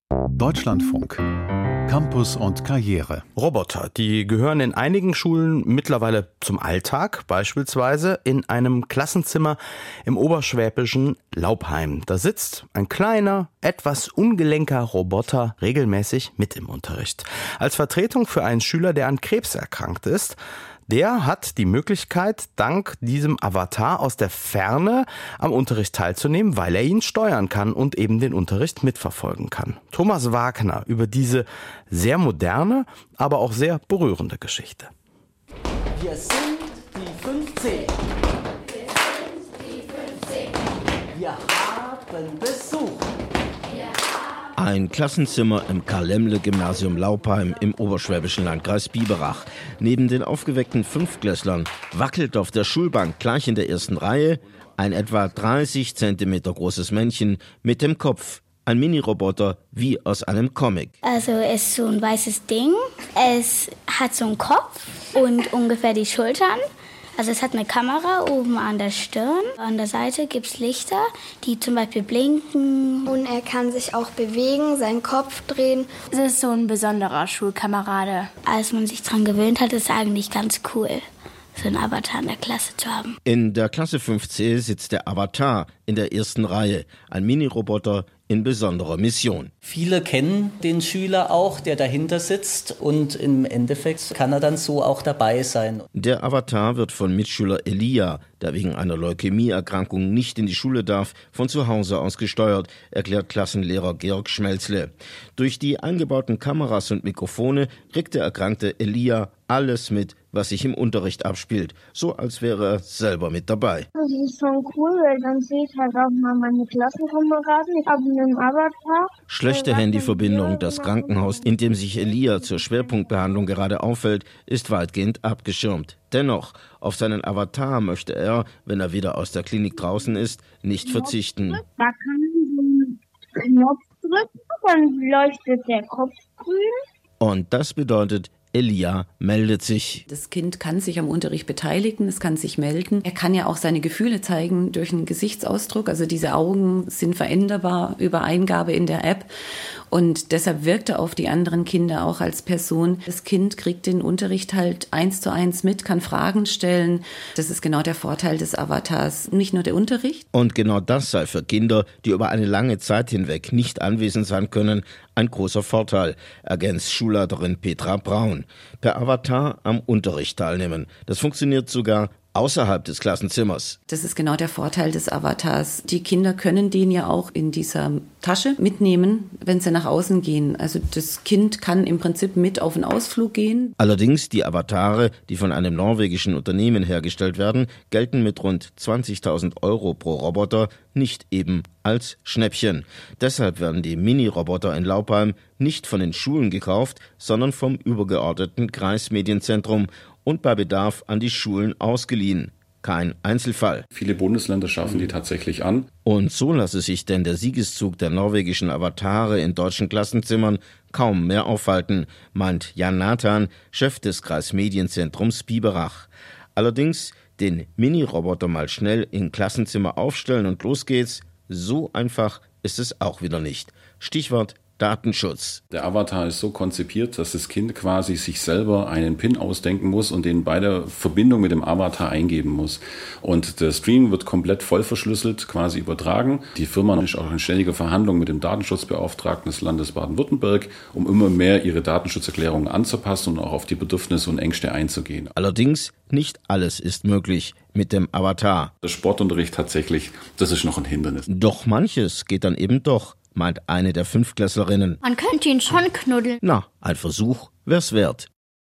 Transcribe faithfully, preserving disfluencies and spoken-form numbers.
Deutschlandfunk. Campus und Karriere. Roboter, die gehören in einigen Schulen mittlerweile zum Alltag, beispielsweise in einem Klassenzimmer im oberschwäbischen Laupheim. Da sitzt ein kleiner, etwas ungelenker Roboter regelmäßig mit im Unterricht. Als Vertretung für einen Schüler, der an Krebs erkrankt ist. Der hat die Möglichkeit, dank diesem Avatar aus der Ferne am Unterricht teilzunehmen, weil er ihn steuern kann und eben den Unterricht mitverfolgen kann. Thomas Wagner über diese sehr moderne, aber auch sehr berührende Geschichte. Wir sind die fünfzehn. Wir sind die fünfzehn. Wir haben Besuch. Ein Klassenzimmer im Karl-Lemmle-Gymnasium Laupheim im oberschwäbischen Landkreis Biberach. Neben den aufgeweckten Fünftklässlern wackelt auf der Schulbank gleich in der ersten Reihe ein etwa dreißig Zentimeter großes Männchen mit dem Kopf. Ein Mini-Roboter wie aus einem Comic. Also es ist so ein weißes Ding. Es hat so einen Kopf und ungefähr die Schultern. Also es hat eine Kamera oben an der Stirn. An der Seite gibt es Lichter, die zum Beispiel blinken. Und er kann sich auch bewegen, seinen Kopf drehen. Es ist so ein besonderer Schulkamerade. Als man sich daran gewöhnt hat, ist es eigentlich ganz cool, so einen Avatar in der Klasse zu haben. In der Klasse fünf C sitzt der Avatar in der ersten Reihe. Ein Mini-Roboter in besonderer Mission. Viele kennen den Schüler auch, der dahinter sitzt, und im Endeffekt kann er dann so auch dabei sein. Der Avatar wird von Mitschüler Elia, der wegen einer Leukämieerkrankung nicht in die Schule darf, von zu Hause aus gesteuert, erklärt Klassenlehrer Georg Schmelzle. Durch die eingebauten Kameras und Mikrofone kriegt der erkrankte Elia alles mit, was sich im Unterricht abspielt, so als wäre er selber mit dabei. Das ist schon cool, weil dann sehe ich halt auch mal meine Klassenkameraden. Ich habe einen Avatar. Schlechte Handyverbindung. Das Krankenhaus, in dem sich Elia zur Schwerpunktbehandlung gerade aufhält, ist weitgehend abgeschirmt. Dennoch, auf seinen Avatar möchte er, wenn er wieder aus der Klinik draußen ist, nicht verzichten. Da kann man so einen Knopf drücken, dann leuchtet der Kopf grün. Und das bedeutet, Elia meldet sich. Das Kind kann sich am Unterricht beteiligen, es kann sich melden. Er kann ja auch seine Gefühle zeigen durch einen Gesichtsausdruck. Also diese Augen sind veränderbar über Eingabe in der App. Und deshalb wirkt er auf die anderen Kinder auch als Person. Das Kind kriegt den Unterricht halt eins zu eins mit, kann Fragen stellen. Das ist genau der Vorteil des Avatars. Nicht nur der Unterricht. Und genau das sei für Kinder, die über eine lange Zeit hinweg nicht anwesend sein können, ein großer Vorteil, ergänzt Schulleiterin Petra Braun. Per Avatar am Unterricht teilnehmen. Das funktioniert sogar außerhalb des Klassenzimmers. Das ist genau der Vorteil des Avatars. Die Kinder können den ja auch in dieser Tasche mitnehmen, wenn sie nach außen gehen. Also das Kind kann im Prinzip mit auf einen Ausflug gehen. Allerdings die Avatare, die von einem norwegischen Unternehmen hergestellt werden, gelten mit rund zwanzigtausend Euro pro Roboter nicht eben als Schnäppchen. Deshalb werden die Mini-Roboter in Laupheim nicht von den Schulen gekauft, sondern vom übergeordneten Kreismedienzentrum und bei Bedarf an die Schulen ausgeliehen. Kein Einzelfall. Viele Bundesländer schaffen die tatsächlich an. Und so lasse sich denn der Siegeszug der norwegischen Avatare in deutschen Klassenzimmern kaum mehr aufhalten, meint Jan Nathan, Chef des Kreismedienzentrums Biberach. Allerdings den Mini-Roboter mal schnell in Klassenzimmer aufstellen und los geht's, so einfach ist es auch wieder nicht. Stichwort Datenschutz. Der Avatar ist so konzipiert, dass das Kind quasi sich selber einen PIN ausdenken muss und den bei der Verbindung mit dem Avatar eingeben muss. Und der Stream wird komplett voll verschlüsselt, quasi übertragen. Die Firma ist auch in ständiger Verhandlung mit dem Datenschutzbeauftragten des Landes Baden-Württemberg, um immer mehr ihre Datenschutzerklärungen anzupassen und auch auf die Bedürfnisse und Ängste einzugehen. Allerdings nicht alles ist möglich mit dem Avatar. Der Sportunterricht tatsächlich, das ist noch ein Hindernis. Doch manches geht dann eben doch, meint eine der Fünftklässlerinnen. Man könnte ihn schon knuddeln. Na, ein Versuch wär's wert.